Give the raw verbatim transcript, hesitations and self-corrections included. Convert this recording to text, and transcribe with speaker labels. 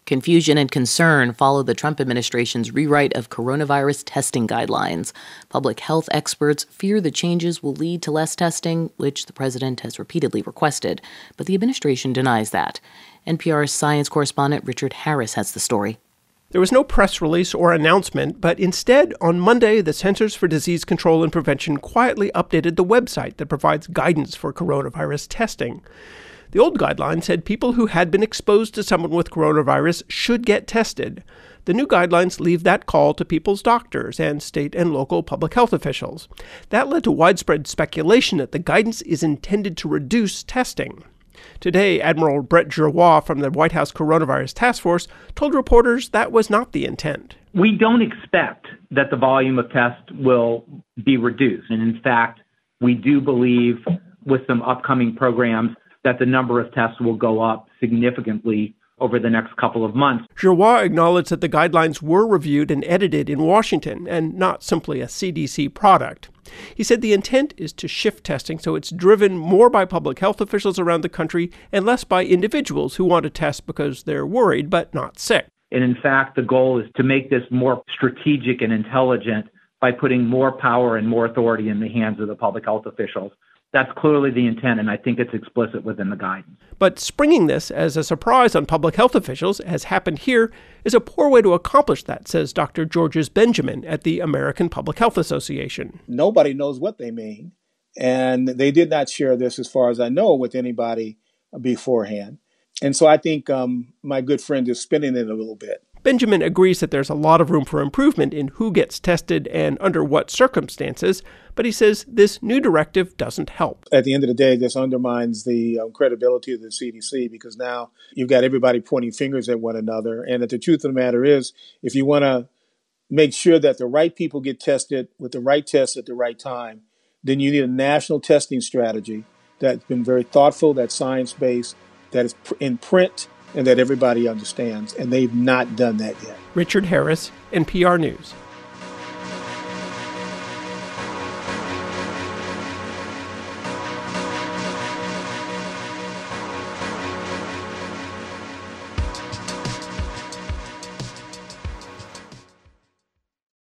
Speaker 1: Confusion and concern follow the Trump administration's rewrite of coronavirus testing guidelines. Public health experts fear the changes will lead to less testing, which the president has repeatedly requested, but the administration denies that. N P R's science correspondent Richard Harris has the story.
Speaker 2: There was no press release or announcement, but instead, on Monday, the Centers for Disease Control and Prevention quietly updated the website that provides guidance for coronavirus testing. The old guidelines said people who had been exposed to someone with coronavirus should get tested. The new guidelines leave that call to people's doctors and state and local public health officials. That led to widespread speculation that the guidance is intended to reduce testing. Today, Admiral Brett Giroir from the White House Coronavirus Task Force told reporters that was not the intent.
Speaker 3: We don't expect that the volume of tests will be reduced. And in fact, we do believe with some upcoming programs that the number of tests will go up significantly over the next couple of months.
Speaker 2: Giroir acknowledged that the guidelines were reviewed and edited in Washington and not simply a C D C product. He said the intent is to shift testing so it's driven more by public health officials around the country and less by individuals who want to test because they're worried but not sick.
Speaker 3: And in fact, the goal is to make this more strategic and intelligent by putting more power and more authority in the hands of the public health officials. That's clearly the intent, and I think it's explicit within the guidance.
Speaker 2: But springing this as a surprise on public health officials, as happened here, is a poor way to accomplish that, says Doctor Georges Benjamin at the American Public Health Association.
Speaker 4: Nobody knows what they mean, and they did not share this, as far as I know, with anybody beforehand. And so I think um, my good friend is spinning it a little bit.
Speaker 2: Benjamin agrees that there's a lot of room for improvement in who gets tested and under what circumstances, but he says this new directive doesn't help.
Speaker 4: At the end of the day, this undermines the um, credibility of the C D C, because now you've got everybody pointing fingers at one another. And the truth of the matter is, if you want to make sure that the right people get tested with the right tests at the right time, then you need a national testing strategy that's been very thoughtful, that's science-based, that is in print, and that everybody understands, and they've not done that yet.
Speaker 2: Richard Harris, N P R News.